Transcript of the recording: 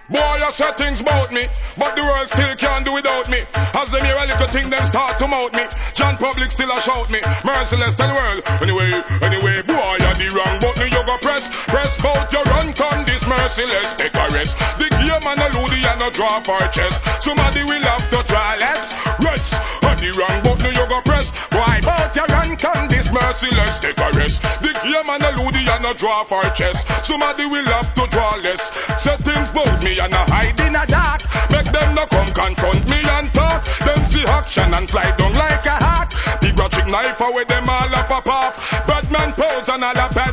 Boy, you say things about me, but the world still can't do without me. As them hear a little thing, them start to mouth me. John Public still a shout me. Merciless tell the world. Anyway, boy, you the wrong button you go press. Press bout your run, come this merciless. Take a rest. The game and a loody and a draw for chest. Somebody will have to try less. Rest. And the wrong button you go press. Boy, bout your run, come this merciless. Take a rest. The game and a loody and a draw for chest. Somebody will have to draw less. Say things bout me and a hide in a dark. Make them no come confront me and talk. Them see action and fly down like a hawk. Big ratchet knife away them all up a off. Batman pose and all a bad